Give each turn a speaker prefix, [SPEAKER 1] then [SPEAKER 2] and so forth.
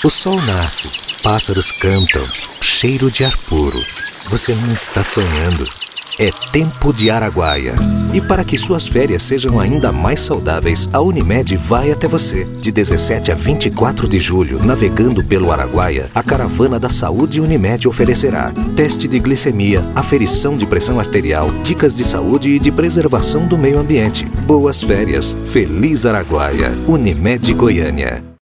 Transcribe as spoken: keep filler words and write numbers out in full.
[SPEAKER 1] O sol nasce, pássaros cantam, cheiro de ar puro. Você não está sonhando. É tempo de Araguaia. E para que suas férias sejam ainda mais saudáveis, a Unimed vai até você. De dezessete a vinte e quatro de julho, navegando pelo Araguaia, a caravana da saúde Unimed oferecerá teste de glicemia, aferição de pressão arterial, dicas de saúde e de preservação do meio ambiente. Boas férias, feliz Araguaia. Unimed Goiânia.